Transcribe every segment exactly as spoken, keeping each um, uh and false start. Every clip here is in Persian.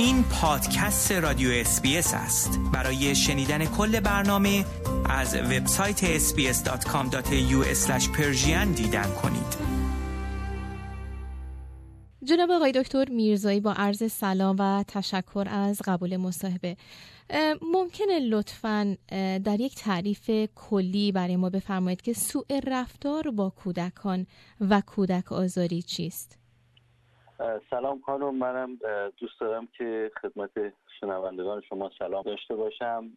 این پادکست رادیو اس بی اس است. برای شنیدن کل برنامه از وبسایت اس بی اس دات کام دات ای یو اسلش پرشین دیدن کنید. جناب آقای دکتر میرزایی، با عرض سلام و تشکر از قبول مصاحبه، ممکنه لطفاً در یک تعریف کلی برای ما بفرمایید که سوء رفتار با کودکان و کودک آزاری چیست؟ سلام خانم، منم دوست دارم که خدمت شنوندگان شما سلام داشته باشم.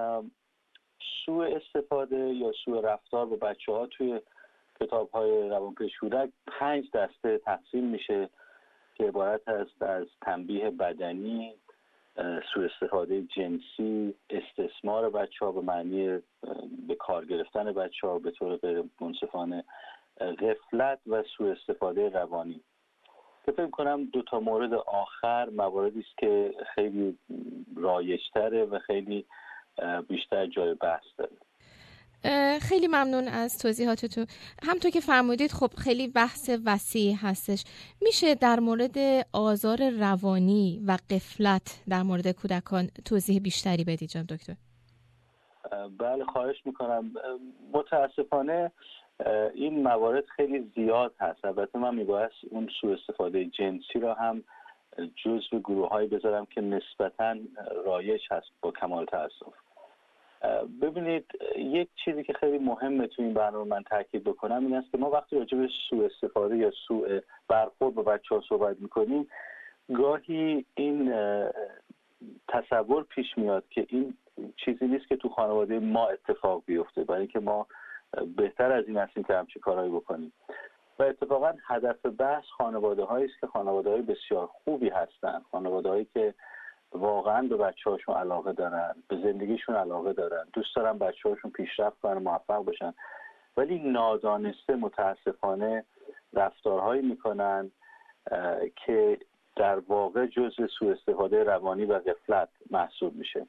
سوء استفاده یا سوء رفتار با بچه‌ها توی کتاب‌های روانپزشی کودک پنج دسته تقسیم میشه که عبارت است از تنبیه بدنی، سوء استفاده جنسی، استثمار بچه‌ها به معنی به کار گرفتن بچه‌ها به طور غیر منصفانه، غفلت و سوء استفاده روانی. که فکر کنم دو تا مورد آخر مواردی است که خیلی رایج‌تره و خیلی بیشتر جای بحث داره. خیلی ممنون از توضیحاتتون. همونطور که فرمودید خب خیلی بحث وسیع هستش. میشه در مورد آزار روانی و غفلت در مورد کودکان توضیح بیشتری بدید جناب دکتر؟ بله، خواهش میکنم. متاسفانه این موارد خیلی زیاد هست. البته من میباید اون سوء استفاده جنسی را هم جزو گروه‌هایی بذارم که نسبتاً رایج هست، با کمال تأسف. ببینید، یک چیزی که خیلی مهمه تو این برنامه من تاکید بکنم این است که ما وقتی راجع به سوء استفاده یا سوء برخورد با بچه‌ها صحبت میکنیم، گاهی این تصور پیش میاد که این چیزی نیست که تو خانواده ما اتفاق بیفته، برای اینکه ما بهتر از این هستیم که همچین کارهایی بکنیم. و اتفاقا هدف بحث خانواده هایی است که خانواده های بسیار خوبی هستن، خانواده هایی که واقعا به بچه هاشون علاقه دارن، به زندگیشون علاقه دارن، دوست دارن بچه هاشون پیشرفت کنن، موفق باشن، ولی نادانسته متاسفانه رفتارهایی میکنن که در واقع جزء سوء استفاده روانی و غفلت محسوب میشه.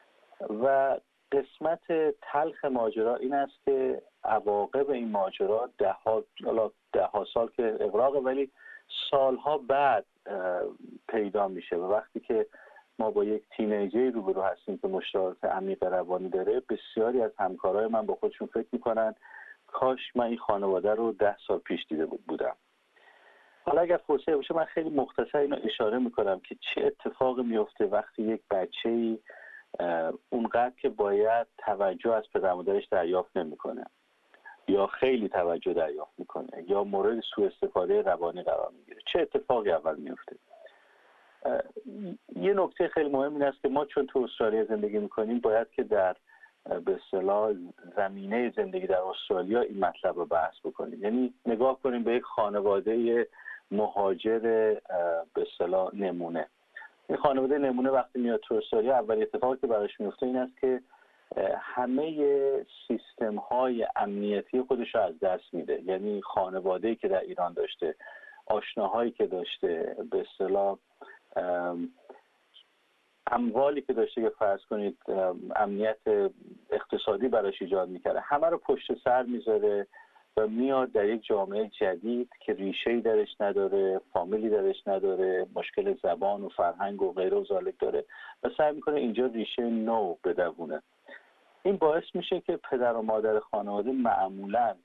و قسمت تلخ ماجرا این است که عواقب این ماجرا ده ها, ده ها سال که اغراقه، ولی سالها بعد پیدا میشه. و وقتی که ما با یک تینیجر روبرو هستیم که مشکلات عمیق روانی داره، بسیاری از همکارای من با خودشون فکر میکنن کاش من این خانواده رو ده سال پیش دیده بودم. حالا اگر فرصتی باشه من خیلی مختصر اینو اشاره میکنم که چه اتفاقی میفته وقتی یک بچه‌ای اونقدر که باید توجه از پدر مادرش دریافت نمیکنه، یا خیلی توجه دریافت میکنه، یا مورد سوء استفاده روانی قرار میگیره. چه اتفاقی اول میفته؟ یه نکته خیلی مهم این است که ما چون تو استرالیا زندگی میکنیم باید که در به اصطلاح زمینه زندگی در استرالیا این مطلب رو بحث بکنیم. یعنی نگاه کنیم به یک خانواده مهاجر به اصطلاح نمونه. این خانواده نمونه وقتی میاد تو استرالیا، اول اتفاقی که براش میفته این است که همه سیستم های امنیتی خودش رو از دست میده. یعنی خانواده‌ای که در ایران داشته، آشناهایی که داشته، به اصطلاح اموالی که داشته که فرض کنید امنیت اقتصادی براش ایجاد میکرده، همه رو پشت سر میذاره و میاد در یک جامعه جدید که ریشه‌ای درش نداره، فامیلی درش نداره، مشکل زبان و فرهنگ و غیره و ذالک داره و سعی میکنه اینجا ریشه نو بدوونه. این باعث میشه که پدر و مادر خانواده معمولاً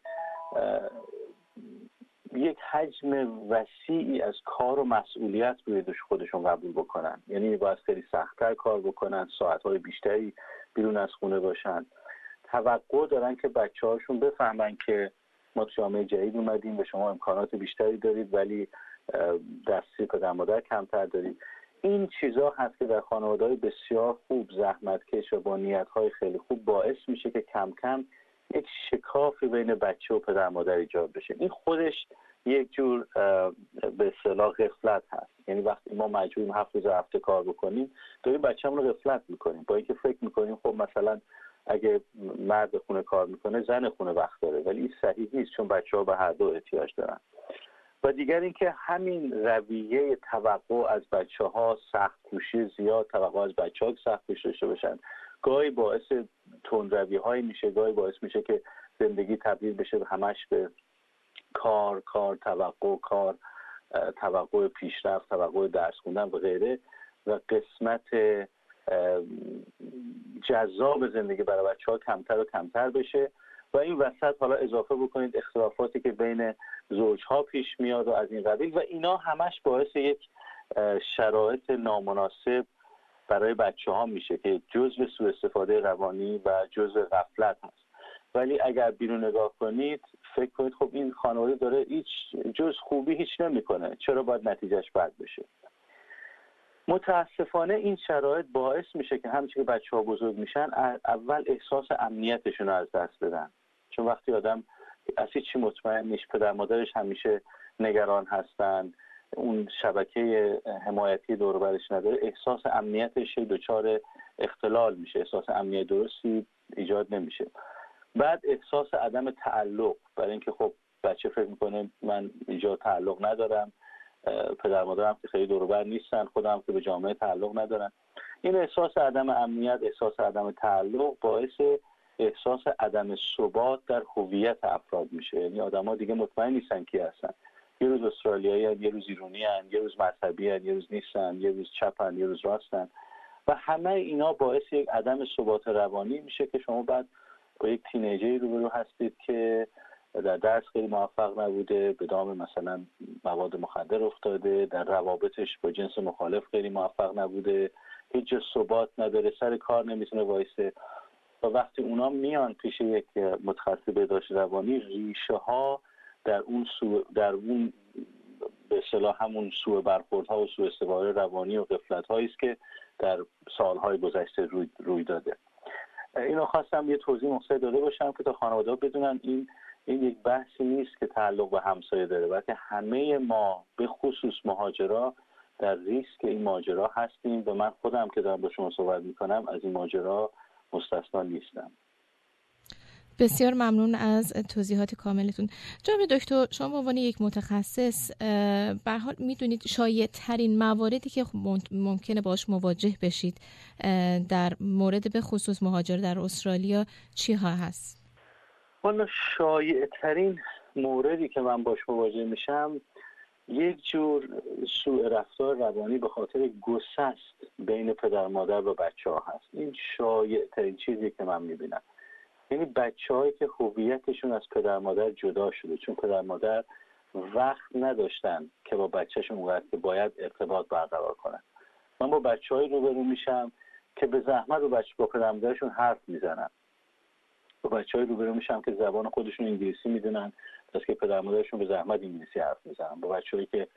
یک حجم وسیعی از کار و مسئولیت روی دوش خودشون قبول بکنن. یعنی باید خیلی سخت‌تر کار بکنن، ساعت‌های بیشتری بیرون از خونه باشن. توقع دارن که بچه‌هاشون بفهمن که ما تو جامعه جدید اومدیم و شما امکانات بیشتری دارید ولی دستی پدر مادر کمتر دارید. این چیزا هست که در خانواده‌های بسیار خوب، زحمتکش و با نیت‌های خیلی خوب باعث میشه که کم کم یک شکافی بین بچه و پدر مادر ایجاد بشه. این خودش یک جور به اصطلاح غفلت هست. یعنی وقتی ما مجبوریم هفت روز هفته کار بکنیم، داریم بچه‌مون رو غفلت میکنیم، با اینکه فکر میکنیم خب مثلا اگه مرد خونه کار میکنه زن خونه وقت داره، ولی این صحیح نیست، چون بچه‌ها به هر دو احتیاج دارن. و دیگر اینکه همین رویه توقع از بچه‌ها، سخت کوشی زیاد، توقع از بچه‌ها که سخت کوشی داشته باشن، گاهی باعث تندروی‌هایی میشه، گاهی باعث میشه که زندگی تبدیل بشه همش به کار کار توقع کار توقع پیشرفت، توقع درس خوندن و غیره. و قسمت جذاب زندگی برای بچه‌ها کمتر و کمتر بشه و این وسط حالا اضافه بکنید اختلافاتی که بین زوجها پیش میاد و از این قبیل و اینا همش باعث یک شرایط نامناسب برای بچه‌ها میشه که جزء سوء استفاده روانی و جزء غفلت هست. ولی اگر بیرون نگاه کنید فکر کنید خب این خانواده داره هیچ جز خوبی هیچ نمیکنه، چرا باید نتیجهش بد بشه؟ متاسفانه این شرایط باعث میشه که همچنین که بچه‌ها بزرگ میشن اول احساس امنیتشون رو از دست بدن، چون وقتی آدم از هیچی مطمئن نیست، پدر مادرش همیشه نگران هستن، اون شبکه حمایتی دور و برش نداره، احساس امنیتش دچار اختلال میشه، احساس امنیت درستی ایجاد نمیشه. بعد احساس عدم تعلق، برای اینکه خب بچه فکر میکنه من اینجا تعلق ندارم، پدر مادرم که خیلی دور و بر نیستن، خودم که به جامعه تعلق ندارم. این احساس عدم امنیت، احساس عدم تعلق باعث احساس عدم ثبات در هویت افراد میشه. یعنی آدم‌ها دیگه مطمئن نیستن کی هستن، یه روز استرالیایی هستن، یه روز ایرانی هستن، یه روز مذهبی هستن، یه روز نیستن، یه روز چپن، یه روز راستن و همه اینا باعث یک عدم ثبات روانی میشه که شما بعد با یک تینیجری روبرو هستید که در درس خیلی موفق نبوده، به دام مثلا مواد مخدر افتاده، در روابطش با جنس مخالف خیلی موفق نبوده، هیچ ثبات نداره، سر کار نمیتونه وایسه و وقتی اونا میان پیش یک متخصص بهداشت روانی، ریشه ها در اون سو در اون به اصطلاح همون سوء برخوردها و سوء استفاده روانی و غفلت‌هایی است که در سالهای گذشته روی, روی داده. اینو خواستم یه توضیح مختصر داده باشم که تا خانواده‌ها بدونن این این یک بحثی نیست که تعلق به همسایه داره، بلکه همه ما به خصوص مهاجرا در ریسک این ماجرا هستیم و من خودم که دارم با شما صحبت میکنم از این ماجرا مستثنا نیستم. بسیار ممنون از توضیحات کاملتون. جناب دکتر، شما به عنوان یک متخصص به هر حال میدونید شایع ترین مواردی که ممکنه باهاش مواجه بشید در مورد به خصوص مهاجر در استرالیا چی ها هست؟ والا شایع ترین موردی که من باش مواجه میشم یک جور سوء رفتار روانی به خاطر گسست بین پدر مادر و بچه ها هست. این شایع ترین چیزی که من میبینم، یعنی بچه هایی که هویتشون از پدر مادر جدا شده چون پدر مادر وقت نداشتن که با بچهشون اونقدر که باید ارتباط برقرار کنن. من با بچه هایی روبرو میشم که به زحمت با بچه با پدر مادرشون حرف میزنن، با بچه های روبرو میشم که زبان خودشون انگلیسی میدونن پس که پدر مادرشون به زحمت انگلیسی حرف میزنن، با بچه هایی که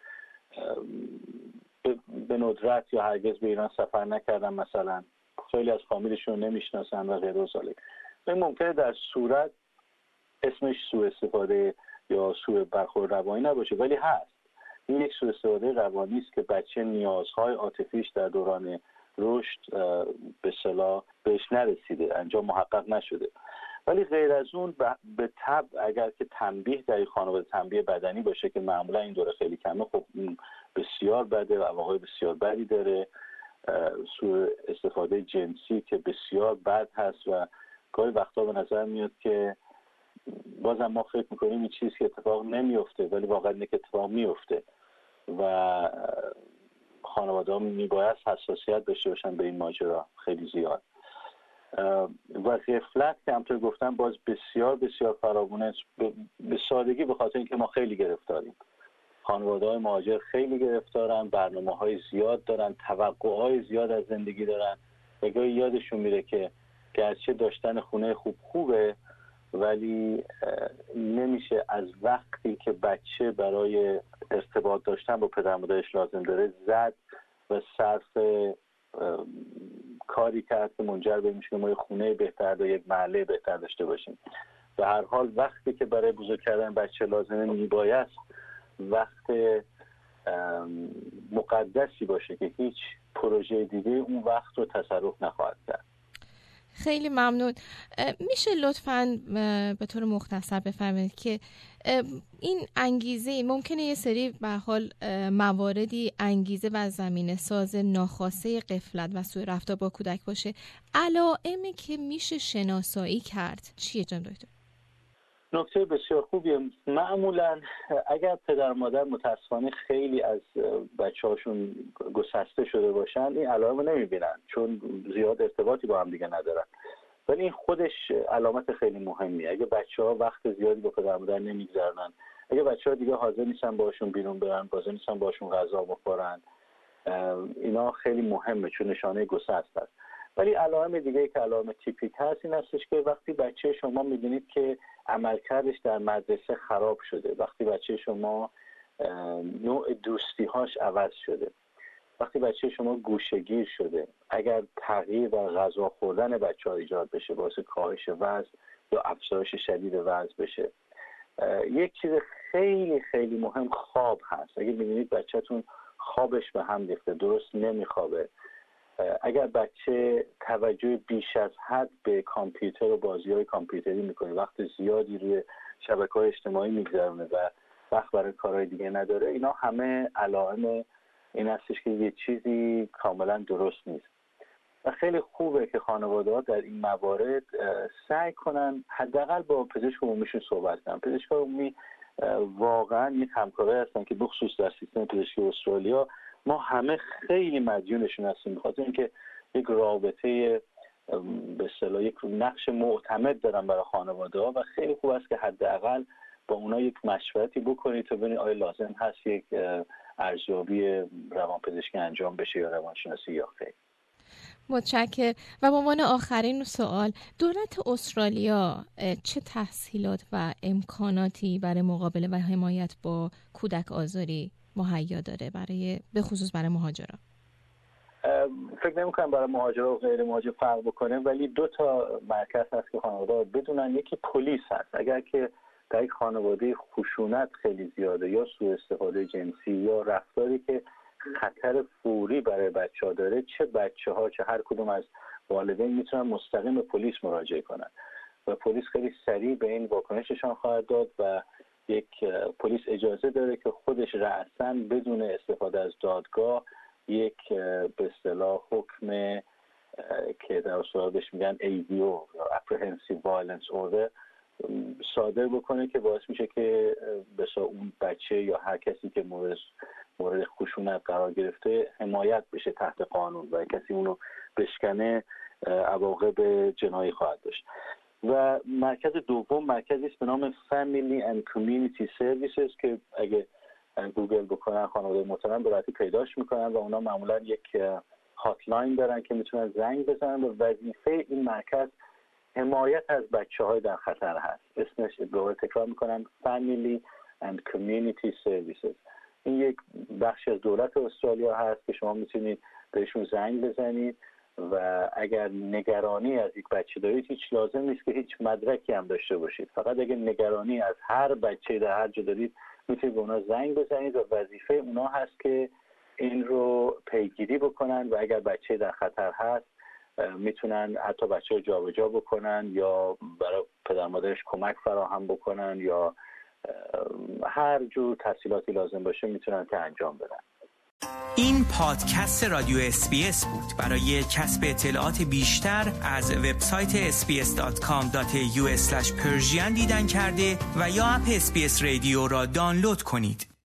به ندرت یا هرگز به ایران سفر نکردن، مثلا خیلی از فامیلشون نمیشناسن و غیره و ذالک. این ممکنه در صورت اسمش سوء استفاده یا سوء برخورد روانی نباشه ولی هست. این یک سوء استفاده روانی است که بچه نیازهای عاطفیش در دوران رشد به اصطلاح بهش نرسیده، انجام محقق نشده. ولی غیر از اون به طبع اگر که تنبیه در این خانواده تنبیه بدنی باشه که معمولا این دوره خیلی کمه، خب این بسیار بده و عواقب بسیار بدی داره. سوء استفاده جنسی که بسیار بد هست و گاهی وقتا به نظر میاد که بازم ما فکر میکنیم این چیزی که اتفاق نمیفته ولی واقعا اینه که اتفاق میفته و خانواده ها میباید حساسیت داشته باشن به این ماجرا خیلی زیاد. و غفلت که همطور گفتم باز بسیار بسیار فراوونه، به سادگی به خاطر اینکه ما خیلی گرفتاریم. خانواده های مهاجر خیلی گرفتارن، برنامه های زیاد دارن، توقع های زیاد از زندگی دارن و گاهی یادشون میره که گرچه داشتن خونه خوب خوبه ولی نمیشه از وقتی که بچه برای ارتباط داشتن با پدر مادرش لازم داره زد و صرف کاری کرد که منجر به میشه که ما یک خونه بهتر و یک محله بهتر داشته باشیم. به هر حال وقتی که برای بزرگ کردن بچه لازمه میبایست وقت مقدسی باشه که هیچ پروژه دیگه اون وقت رو تصرف نخواهد کرد. خیلی ممنون. میشه لطفاً به طور مختصر بفرمایید که این انگیزه ممکنه یه سری به حال مواردی انگیزه و زمینه ساز ناخواسته غفلت و سوء رفتار با کودک باشه، علائمی که میشه شناسایی کرد چیه جناب دکتر؟ نکته بسیار خوبیه. معمولا اگر پدر مادر متاسفانه خیلی از بچه هاشون گسسته شده باشن این علائم رو نمیبینن چون زیاد ارتباطی با هم دیگه ندارن، ولی این خودش علامت خیلی مهمیه. اگه بچه ها وقت زیادی با پدر مادر نمیگذرونن، اگه بچه ها دیگه حاضر نیستن باشون بیرون برن، حاضر نیستن باشون غذا بخورن، اینا خیلی مهمه چون نشانه گسست است. ولی علائم دیگه که علائم تیپیک هست این هستش که وقتی بچه شما میبینید که عملکردش در مدرسه خراب شده، وقتی بچه شما نوع دوستی‌هاش عوض شده، وقتی بچه شما گوشه‌گیر شده، اگر تغییر در غذا خوردن بچه‌ها ایجاد بشه باعث کاهش وزن یا افزایش شدید وزن بشه. یک چیز خیلی خیلی مهم خواب هست. اگه می‌بینید بچه‌تون خوابش به هم ریخته، درست نمیخوابه، اگر بچه توجه بیش از حد به کامپیوتر و بازی‌های کامپیوتری میکنه، وقت زیادی روی شبکه‌های اجتماعی میگذرونه و وقت برای کارهای دیگه نداره، اینا همه علائم این هستش که یه چیزی کاملا درست نیست. و خیلی خوبه که خانواده‌ها در این موارد سعی کنن حداقل با پزشک عمومیشون صحبت کنن. پزشک عمومی واقعا یک همکارایی هستن که بخصوص در سیستم پزشکی استرالیا ما همه خیلی مدیونشون هستیم، بخاطر اینکه یک رابطه به اصطلاح یک نقش معتمد دارن برای خانواده‌ها و خیلی خوب است که حداقل با اونا یک مشورتی بکنید تا ببینید آیا لازم هست یک ارزیابی روانپزشکی انجام بشه یا روانشناسی یا خیر. متشکرم. و به عنوان آخرین سوال، دولت استرالیا چه تسهیلات و امکاناتی برای مقابله و حمایت با کودک آزاری مهیا داره برای به خصوص برای مهاجران؟ فکر نمی‌کنم برای مهاجران و غیر مهاجر فرق بکنه، ولی دو تا مرکز هست که خانواده بدونن. یکی پلیس هست. اگر که در یک خانواده خشونت خیلی زیاده یا سوء استفاده جنسی یا رفتاری که خطر فوری برای بچه‌ها داره، چه بچه‌ها چه هر کدوم از والدین میتونن مستقیم به پلیس مراجعه کنن و پلیس خیلی سریع به این واکنششان خواهد داد و یک پلیس اجازه داره که خودش رأساً بدون استفاده از دادگاه یک به اصطلاح حکم که در استرالیا بهش میگن ای دی او یا Apprehensive Violence Order صادر بکنه که باعث میشه که بسا اون بچه یا هر کسی که مورد مورد خشونت قرار گرفته حمایت بشه تحت قانون و کسی اونو بشکنه عواقب جنایی خواهد داشت. و مرکز دوم مرکزی است به نام Family and Community Services که اگه گوگل بکنن خانواده محترم به راحتی پیداش میکنن و اونا معمولا یک هاتلاین دارن که میتونن زنگ بزنن و وظیفه این مرکز حمایت از بچه‌های در خطر هست. اسمش دوباره تکرار میکنم Family and Community Services. این یک بخش از دولت استرالیا هست که شما میتونید بهشون زنگ بزنید و اگر نگرانی از یک بچه دارید هیچ لازم نیست که هیچ مدرکی هم داشته باشید، فقط اگر نگرانی از هر بچه در هر جا دارید میتونید به اونا زنگ بزنید و وظیفه اونا هست که این رو پیگیری بکنن و اگر بچه در خطر هست میتونن حتی بچه رو جابجا بکنن یا برای پدر مادرش کمک فراهم بکنن یا هر جور تسهیلاتی لازم باشه میتونن که انجام بدن. این پادکست رادیو اس بی اس بود. برای کسب اطلاعات بیشتر از وبسایت اس بی اس دات کام دات ای یو اسلش پرژین دیدن کرده و یا اپ اس بی اس رادیو را دانلود کنید.